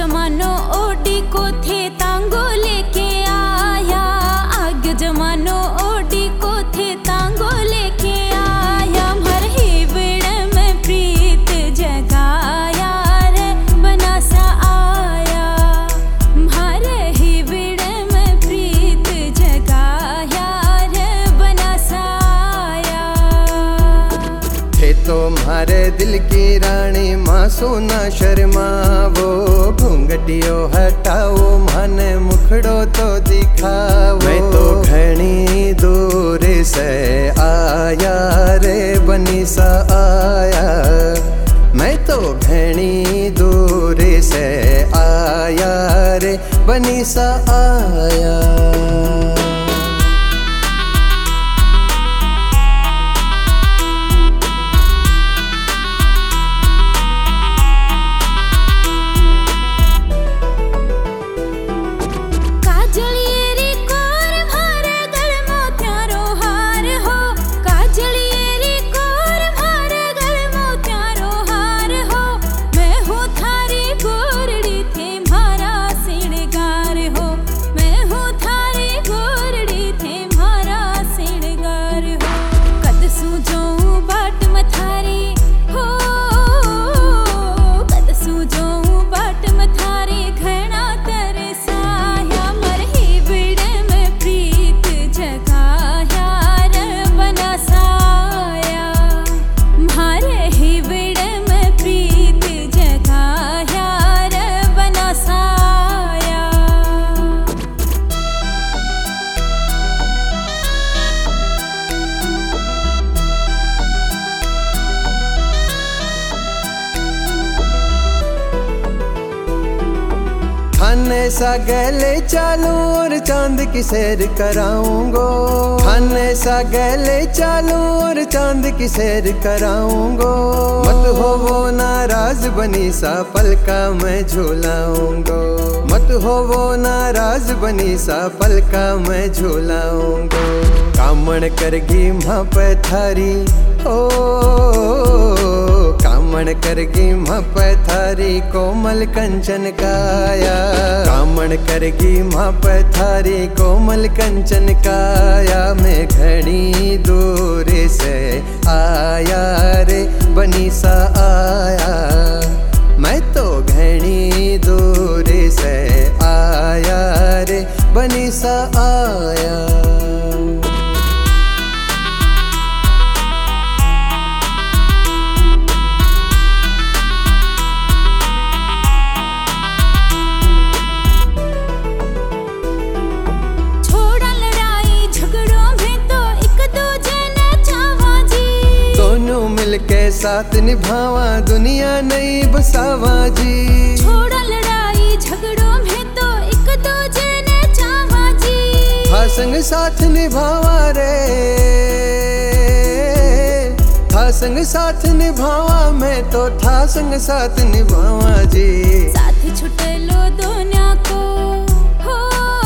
जमानो ओडी को थे तांगो लेके आया, आगे जमानो ओडी को थे तांगो लेके आया। मर हिवड़ में प्रीत जगाया रे बनासा आया, मारे हिवड़ में प्रीत जगाया रे बनासा आया। थे तुम्हारे दिल की रानी मासू ना शर्मावो, घूंघटियो हटाओ माने मुखड़ो तो दिखाओ। मैं तो घनी दूर से आया रे बनी सा आया, मैं तो घनी दूर से आया रे बनी सा आया। खाने सा गले चालू और चांद की सैर कराऊंगो, खाने सा गले चालू और चांद की सैर कराऊंगो। मत हो वो नाराज बनी सा पलका मैं झूलाऊंगो, मत हो वो नाराज बनी सा पलका मैं झूलाऊंगो। कामण करगी माँ पथारी ओ, कामण करगी माँ पथारी कोमल कंचन काया, कामण करगी माँ पथारी कोमल कंचन काया। मैं घनी दूर से आया रे बनी सा आया, मैं तो घनी दूर से आया रे बनी सा आया। के साथ निभावा दुनिया नहीं बसावा जी, छोड़ा लड़ाई झगड़ों में तो एक दूजे ने चावा जी। था संग साथ निभावा रे, था संग साथ निभावा, मैं तो था संग साथ निभावा जी। साथ छुटे लो दुनिया को हो,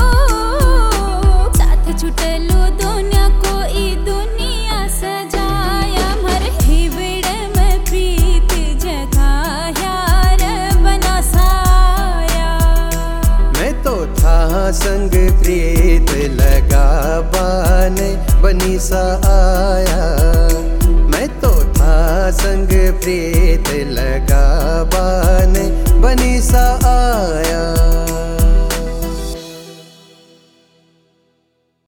साथ छुटे लो दुनिया को ई दुनिया सजाया। मर हिवड़ में प्रीत जगाया रे बना साया, मैं तो था संग प्रीत लगा बाने बनी सा आया, मैं तो था संग प्रीत लगा बाने बनी सा आया।